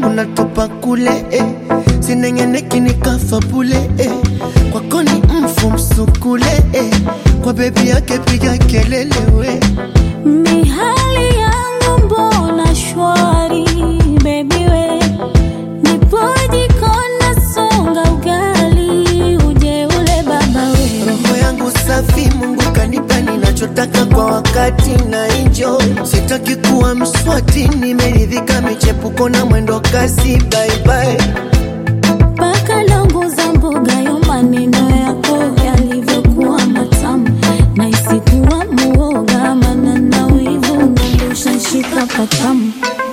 unatupa kule sinengeneki nikafa bule kwako ni mfu msukule kwa bebi yake piga kelele we. Mihali yangu mbona shwari baby we, nipoji kona songa ugali uje ule baba we. Roho yangu safi Mungu kanipa ninachotaka kwa wakati na enjoy. Sitaki kuwa mswati nimeridhika michepuko na mwendo kasi bye bye. Paka longo za mboga yo maneno yako yalivyokuwa matamu, na isikuwa muoga maana na wivu nandosha shika patamu.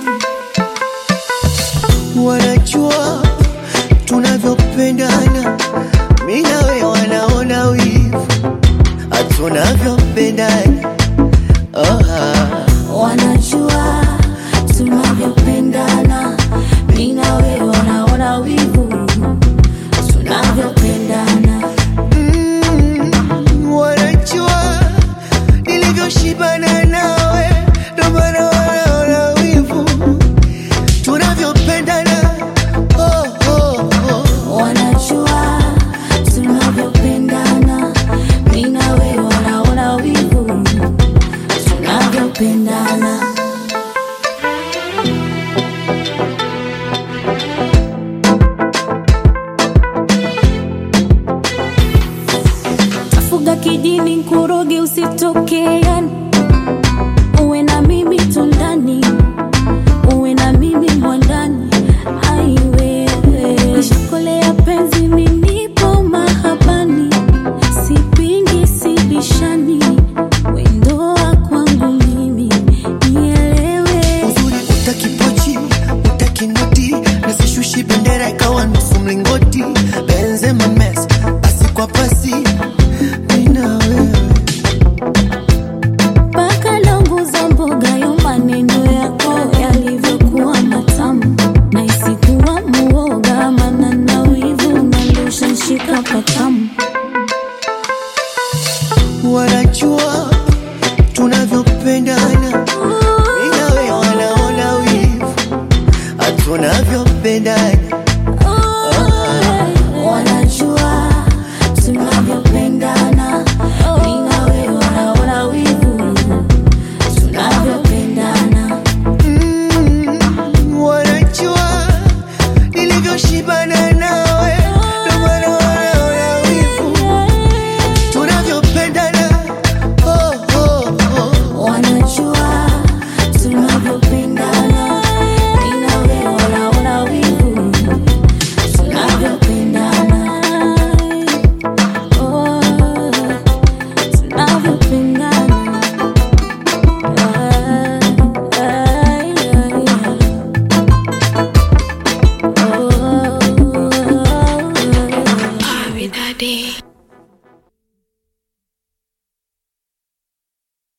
Wanajua tunavyopendana mimi na wewe, wanaona wivu tunavyopendana. Wanajua tunavyopendana mimi na wewe, wanaona wivu tunavyopendana. Wanajua nilivyoshibana nawe ndio maana wanaona wivu tunavyopendana. Wanajua tunavyopendana mimi na wewe, wanaona wivu tunavyopendana. Tafuga kidini nkuroge usitoke yani, uwe na mimi tundani, uwe na mimi mwandani. Ai wewe shokole ya penzi minipo mahabani, sipingi sibishani, wendoa kwangu mimi nielewe. Uzuri utakipochi utakinoti na sishushi bendera ikawa nusu mlingoti. Benzema Messi pasi kwa pasi mimi na wewe. Paka longo za mboga yo maneno yako yalivyokuwa matamu, na isikuwa muoga maana na wivu nandosha shika patamu.